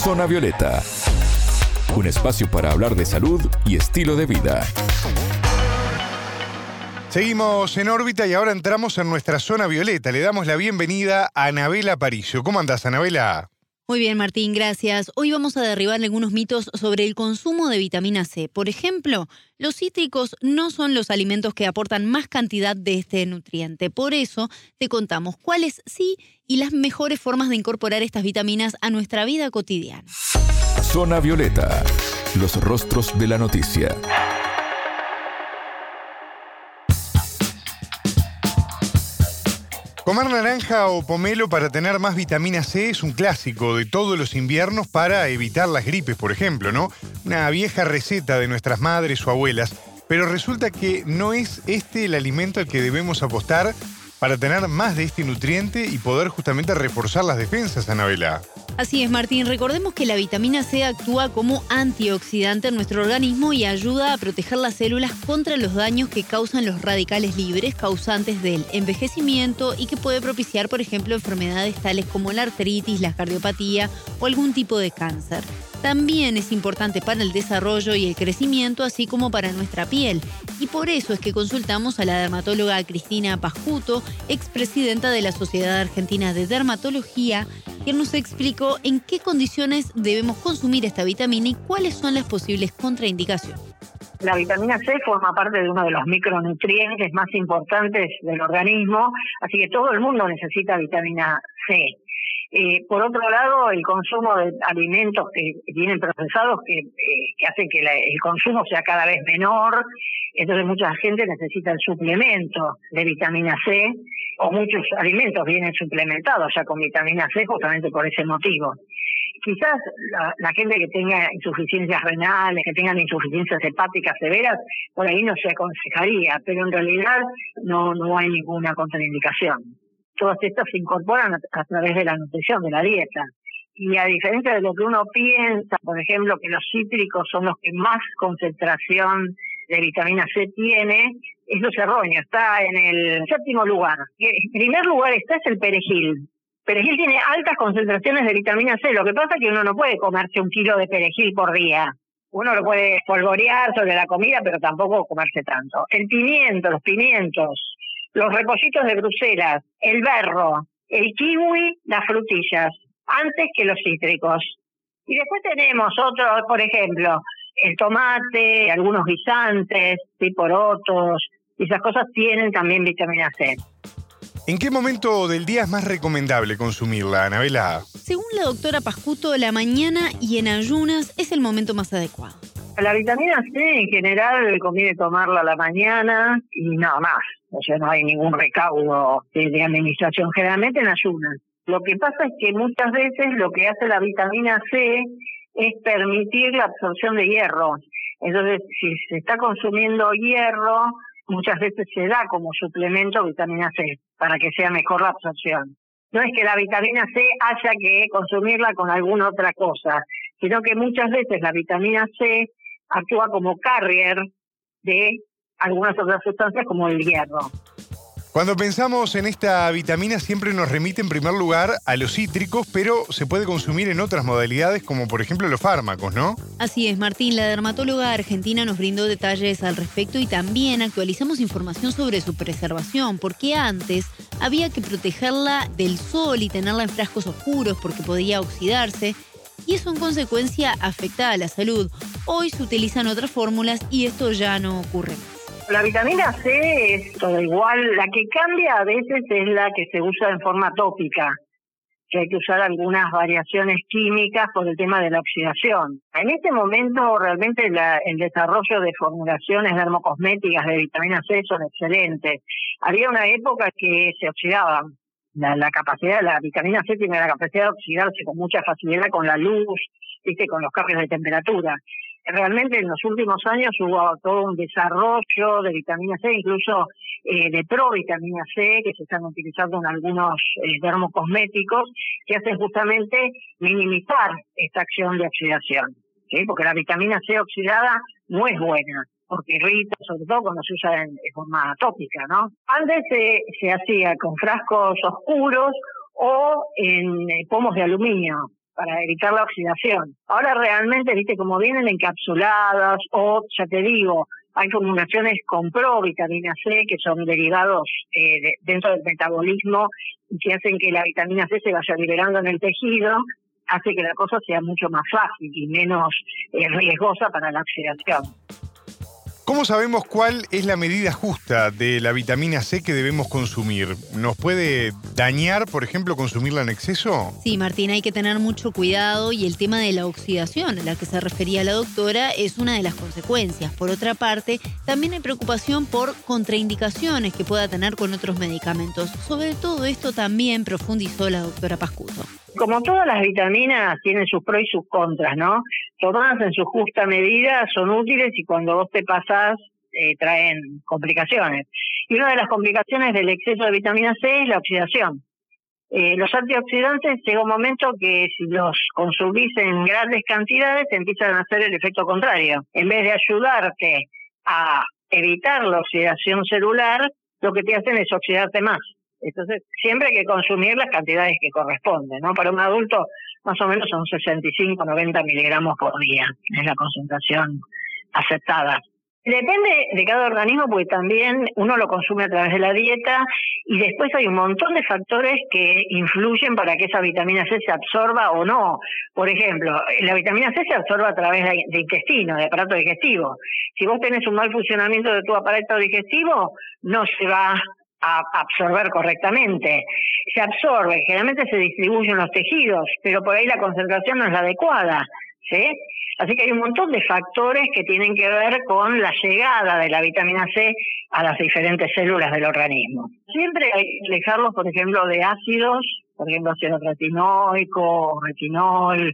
Zona Violeta, un espacio para hablar de salud y estilo de vida. Seguimos en órbita y ahora entramos en nuestra zona violeta. Le damos la bienvenida a Anabela Aparicio. ¿Cómo andás, Anabela? Muy bien, Martín, gracias. Hoy vamos a derribar algunos mitos sobre el consumo de vitamina C. Por ejemplo, los cítricos no son los alimentos que aportan más cantidad de este nutriente. Por eso te contamos cuáles sí y las mejores formas de incorporar estas vitaminas a nuestra vida cotidiana. Zona Violeta, los rostros de la noticia. Comer naranja o pomelo para tener más vitamina C es un clásico de todos los inviernos para evitar las gripes, por ejemplo, ¿no? Una vieja receta de nuestras madres o abuelas, pero resulta que no es este el alimento al que debemos apostar para tener más de este nutriente y poder justamente reforzar las defensas, Anabela. Así es, Martín. Recordemos que la vitamina C actúa como antioxidante en nuestro organismo y ayuda a proteger las células contra los daños que causan los radicales libres causantes del envejecimiento y que puede propiciar, por ejemplo, enfermedades tales como la artritis, la cardiopatía o algún tipo de cáncer. También es importante para el desarrollo y el crecimiento, así como para nuestra piel. Y por eso es que consultamos a la dermatóloga Cristina Pascuto, expresidenta de la Sociedad Argentina de Dermatología, quien nos explicó en qué condiciones debemos consumir esta vitamina y cuáles son las posibles contraindicaciones. La vitamina C forma parte de uno de los micronutrientes más importantes del organismo, así que todo el mundo necesita vitamina C. Por otro lado, el consumo de alimentos que vienen procesados que hacen que el consumo sea cada vez menor, entonces mucha gente necesita el suplemento de vitamina C, o muchos alimentos vienen suplementados ya con vitamina C justamente por ese motivo. Quizás la gente que tenga insuficiencias renales, que tengan insuficiencias hepáticas severas, por ahí no se aconsejaría, pero en realidad no hay ninguna contraindicación. Todas estas se incorporan a través de la nutrición, de la dieta. Y a diferencia de lo que uno piensa, por ejemplo, que los cítricos son los que más concentración de vitamina C tiene, eso es erróneo, está en el 7º lugar. En primer lugar está es el perejil. Perejil tiene altas concentraciones de vitamina C, lo que pasa es que uno no puede comerse 1 kilo de perejil por día. Uno lo puede polvorear sobre la comida, pero tampoco comerse tanto. El pimiento, los pimientos, los repollitos de Bruselas, el berro, el kiwi, las frutillas, antes que los cítricos. Y después tenemos otros, por ejemplo, el tomate, algunos guisantes, porotos, y esas cosas tienen también vitamina C. ¿En qué momento del día es más recomendable consumirla, Anabela? Según la doctora Pascuto, la mañana y en ayunas es el momento más adecuado. La vitamina C en general conviene tomarla a la mañana y nada más. O sea, no hay ningún recaudo de administración, generalmente en ayunas. Lo que pasa es que muchas veces lo que hace la vitamina C es permitir la absorción de hierro. Entonces, si se está consumiendo hierro, muchas veces se da como suplemento vitamina C para que sea mejor la absorción. No es que la vitamina C haya que consumirla con alguna otra cosa, sino que muchas veces la vitamina C actúa como carrier de algunas otras sustancias como el hierro. Cuando pensamos en esta vitamina siempre nos remite en primer lugar a los cítricos, pero se puede consumir en otras modalidades como por ejemplo los fármacos, ¿no? Así es, Martín. La dermatóloga argentina nos brindó detalles al respecto y también actualizamos información sobre su preservación, porque antes había que protegerla del sol y tenerla en frascos oscuros porque podía oxidarse y eso en consecuencia afecta a la salud. Hoy se utilizan otras fórmulas y esto ya no ocurre más. La vitamina C es todo igual, la que cambia a veces es la que se usa en forma tópica, que hay que usar algunas variaciones químicas por el tema de la oxidación. En este momento realmente el desarrollo de formulaciones dermocosméticas de vitamina C son excelentes. Había una época que se oxidaban. La capacidad de la vitamina C tiene la capacidad de oxidarse con mucha facilidad con la luz, con los cambios de temperatura. Realmente en los últimos años hubo todo un desarrollo de vitamina C, incluso de provitamina C, que se están utilizando en algunos dermocosméticos, que hacen justamente minimizar esta acción de oxidación, ¿sí? Porque la vitamina C oxidada no es buena, porque irrita, sobre todo cuando se usa en forma tópica, ¿no? Antes se hacía con frascos oscuros o en pomos de aluminio. para evitar la oxidación. Ahora realmente, viste, como vienen encapsuladas o, ya te digo, hay formulaciones con provitamina C que son derivados dentro del metabolismo y que hacen que la vitamina C se vaya liberando en el tejido, hace que la cosa sea mucho más fácil y menos riesgosa para la oxidación. ¿Cómo sabemos cuál es la medida justa de la vitamina C que debemos consumir? ¿Nos puede dañar, por ejemplo, consumirla en exceso? Sí, Martín, hay que tener mucho cuidado y el tema de la oxidación a la que se refería la doctora es una de las consecuencias. Por otra parte, también hay preocupación por contraindicaciones que pueda tener con otros medicamentos. Sobre todo esto también profundizó la doctora Pascuto. Como todas las vitaminas tienen sus pros y sus contras, ¿no? Tomadas en su justa medida son útiles y cuando vos te pasás traen complicaciones. Y una de las complicaciones del exceso de vitamina C es la oxidación. Los antioxidantes llega un momento que si los consumís en grandes cantidades empiezan a hacer el efecto contrario. En vez de ayudarte a evitar la oxidación celular, lo que te hacen es oxidarte más. Entonces, siempre hay que consumir las cantidades que corresponden, ¿no? Para un adulto, más o menos son 65-90 miligramos por día, es la concentración aceptada. Depende de cada organismo, porque también uno lo consume a través de la dieta y después hay un montón de factores que influyen para que esa vitamina C se absorba o no. Por ejemplo, la vitamina C se absorbe a través de intestino, de aparato digestivo. Si vos tenés un mal funcionamiento de tu aparato digestivo, no se va a absorber correctamente. Se absorbe, generalmente se distribuye en los tejidos, pero por ahí la concentración no es la adecuada, ¿sí? Así que hay un montón de factores que tienen que ver con la llegada de la vitamina C a las diferentes células del organismo. Siempre hay que alejarlos, por ejemplo, de ácidos, por ejemplo, ácido retinoico, retinol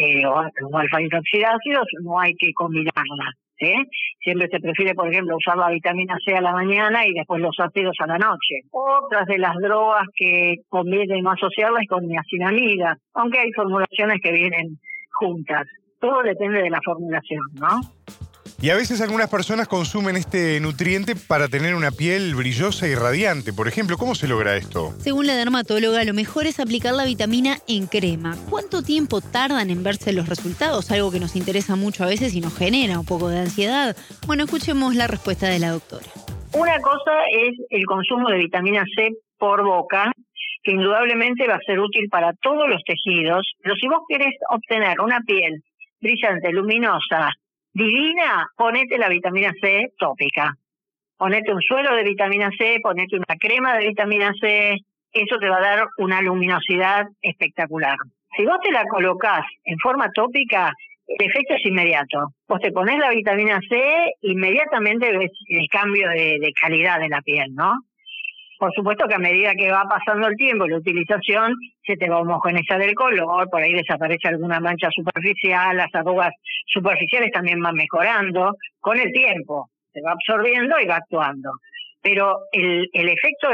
o alfa-hidroxidácidos, no hay que combinarlas. ¿Sí? Siempre se prefiere, por ejemplo, usar la vitamina C a la mañana y después los ácidos a la noche. Otras de las drogas que conviene no asociarlas es con niacinamida, aunque hay formulaciones que vienen juntas. Todo depende de la formulación, ¿no? Y a veces algunas personas consumen este nutriente para tener una piel brillosa y radiante. Por ejemplo, ¿cómo se logra esto? Según la dermatóloga, lo mejor es aplicar la vitamina en crema. ¿Cuánto tiempo tardan en verse los resultados? Algo que nos interesa mucho a veces y nos genera un poco de ansiedad. Bueno, escuchemos la respuesta de la doctora. Una cosa es el consumo de vitamina C por boca, que indudablemente va a ser útil para todos los tejidos. Pero si vos querés obtener una piel brillante, luminosa, divina, ponete la vitamina C tópica. Ponete un suero de vitamina C, ponete una crema de vitamina C, eso te va a dar una luminosidad espectacular. Si vos te la colocás en forma tópica, el efecto es inmediato. Vos te ponés la vitamina C, inmediatamente ves el cambio de calidad de la piel, ¿no? Por supuesto que a medida que va pasando el tiempo y la utilización, se te va a homogeneizar el color, por ahí desaparece alguna mancha superficial, las arrugas superficiales también van mejorando con el tiempo, se va absorbiendo y va actuando. Pero el efecto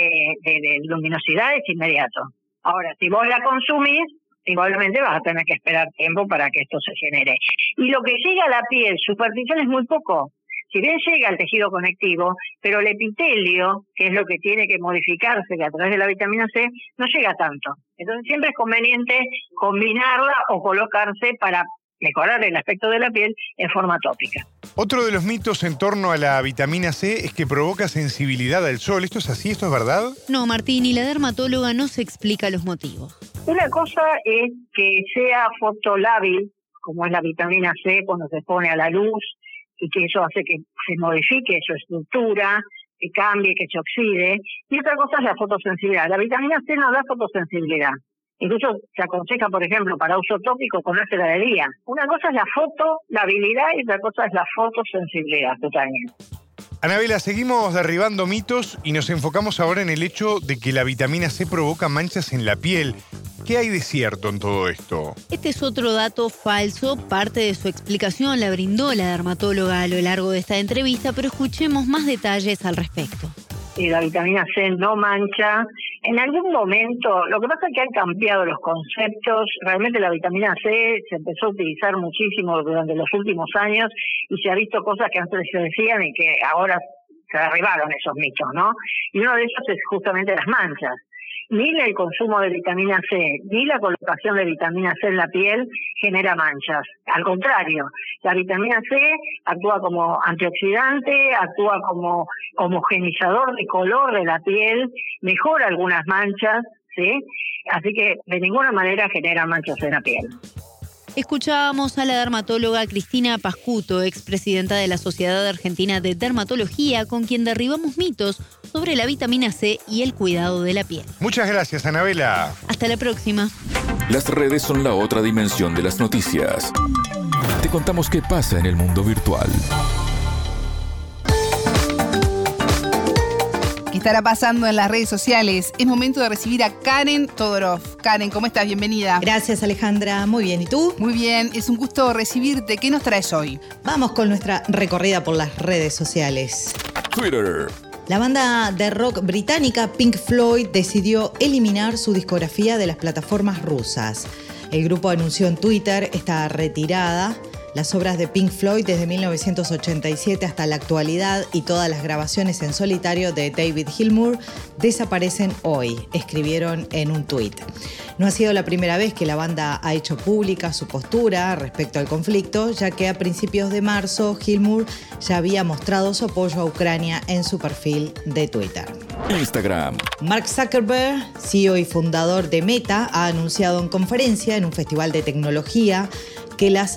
de luminosidad es inmediato. Ahora, si vos la consumís, igualmente vas a tener que esperar tiempo para que esto se genere. Y lo que llega a la piel superficial es muy poco. Si bien llega al tejido conectivo, pero el epitelio, que es lo que tiene que modificarse a través de la vitamina C, no llega tanto. Entonces siempre es conveniente combinarla o colocarse para mejorar el aspecto de la piel en forma tópica. Otro de los mitos en torno a la vitamina C es que provoca sensibilidad al sol. ¿Esto es así? ¿Esto es verdad? No, Martín, y la dermatóloga no se explica los motivos. Una cosa es que sea fotolábil, como es la vitamina C cuando se pone a la luz, y que eso hace que se modifique su estructura, que cambie, que se oxide. Y otra cosa es la fotosensibilidad. La vitamina C no da fotosensibilidad. Incluso se aconseja, por ejemplo, para uso tópico, ponérsela de día. Una cosa es la fotolabilidad y otra cosa es la fotosensibilidad totalmente. Anabela, seguimos derribando mitos y nos enfocamos ahora en el hecho de que la vitamina C provoca manchas en la piel. ¿Qué hay de cierto en todo esto? Este es otro dato falso. Parte de su explicación la brindó la dermatóloga a lo largo de esta entrevista, pero escuchemos más detalles al respecto. La vitamina C no mancha. En algún momento, lo que pasa es que han cambiado los conceptos. Realmente la vitamina C se empezó a utilizar muchísimo durante los últimos años y se ha visto cosas que antes se decían y que ahora se derribaron esos mitos, ¿no? Y uno de esos es justamente las manchas. Ni el consumo de vitamina C, ni la colocación de vitamina C en la piel genera manchas. Al contrario, la vitamina C actúa como antioxidante, actúa como homogeneizador de color de la piel, mejora algunas manchas, ¿sí? Así que de ninguna manera genera manchas en la piel. Escuchábamos a la dermatóloga Cristina Pascuto, expresidenta de la Sociedad Argentina de Dermatología, con quien derribamos mitos sobre la vitamina C y el cuidado de la piel. Muchas gracias, Anabela. Hasta la próxima. Las redes son la otra dimensión de las noticias. Te contamos qué pasa en el mundo virtual. ¿Qué estará pasando en las redes sociales? Es momento de recibir a Karen Todorov. Karen, ¿cómo estás? Bienvenida. Gracias, Alejandra. Muy bien. ¿Y tú? Muy bien. Es un gusto recibirte. ¿Qué nos traes hoy? Vamos con nuestra recorrida por las redes sociales. Twitter. La banda de rock británica Pink Floyd decidió eliminar su discografía de las plataformas rusas. El grupo anunció en Twitter esta retirada. Las obras de Pink Floyd desde 1987 hasta la actualidad y todas las grabaciones en solitario de David Gilmour desaparecen hoy, escribieron en un tuit. No ha sido la primera vez que la banda ha hecho pública su postura respecto al conflicto, ya que a principios de marzo Gilmour ya había mostrado su apoyo a Ucrania en su perfil de Twitter. Instagram. Mark Zuckerberg, CEO y fundador de Meta, ha anunciado en conferencia en un festival de tecnología que las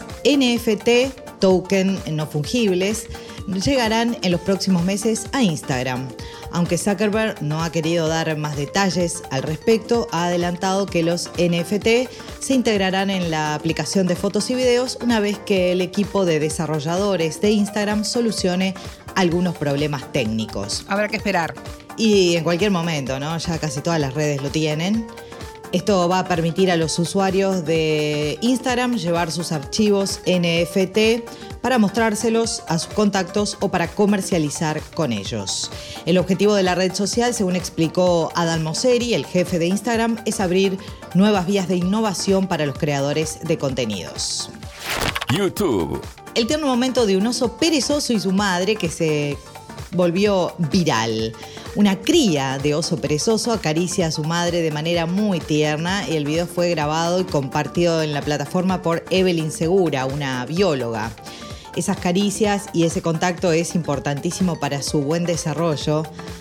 NFT, token no fungibles, llegarán en los próximos meses a Instagram. Aunque Zuckerberg no ha querido dar más detalles al respecto, ha adelantado que los NFT se integrarán en la aplicación de fotos y videos una vez que el equipo de desarrolladores de Instagram solucione algunos problemas técnicos. Habrá que esperar. Y en cualquier momento, ¿no? Ya casi todas las redes lo tienen. Esto va a permitir a los usuarios de Instagram llevar sus archivos NFT para mostrárselos a sus contactos o para comercializar con ellos. El objetivo de la red social, según explicó Adam Mosseri, el jefe de Instagram, es abrir nuevas vías de innovación para los creadores de contenidos. YouTube. El tierno momento de un oso perezoso y su madre que se volvió viral. Una cría de oso perezoso acaricia a su madre de manera muy tierna y el video fue grabado y compartido en la plataforma por Evelyn Segura, una bióloga. Esas caricias y ese contacto es importantísimo para su buen desarrollo,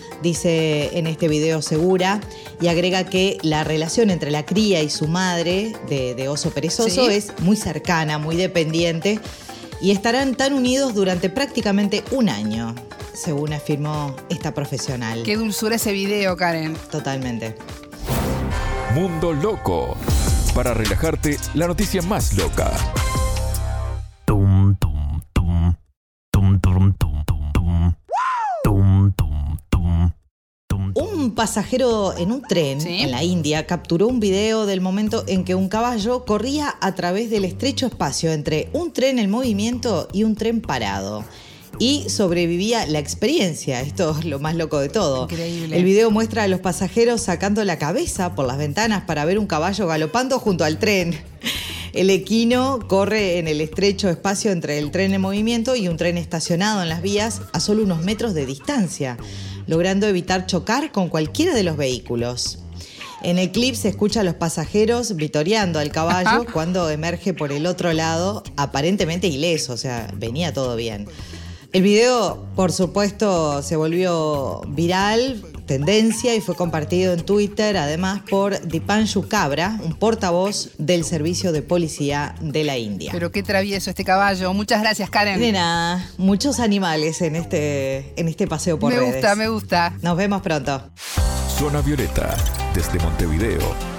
dice en este video Segura, y agrega que la relación entre la cría y su madre de oso perezoso es muy cercana, muy dependiente, y estarán tan unidos durante prácticamente un año, según afirmó esta profesional. Qué dulzura ese video, Karen. Totalmente. Mundo Loco. Para relajarte, la noticia más loca. Un pasajero en un tren en la India capturó un video del momento en que un caballo corría a través del estrecho espacio entre un tren en movimiento y un tren parado. Y sobrevivía la experiencia. Esto es lo más loco de todo. Increíble. El video muestra a los pasajeros sacando la cabeza por las ventanas para ver un caballo galopando junto al tren. El equino corre en el estrecho espacio entre el tren en movimiento y un tren estacionado en las vías a solo unos metros de distancia, logrando evitar chocar con cualquiera de los vehículos. En el clip se escucha a los pasajeros vitoreando al caballo cuando emerge por el otro lado, aparentemente ileso, o sea, venía todo bien. El video, por supuesto, se volvió viral, tendencia, y fue compartido en Twitter, además por Dipanshu Kabra, un portavoz del servicio de policía de la India. Pero qué travieso este caballo. Muchas gracias, Karen. De nada, muchos animales en este paseo por redes. Me gusta. Nos vemos pronto. Zona Violeta, desde Montevideo,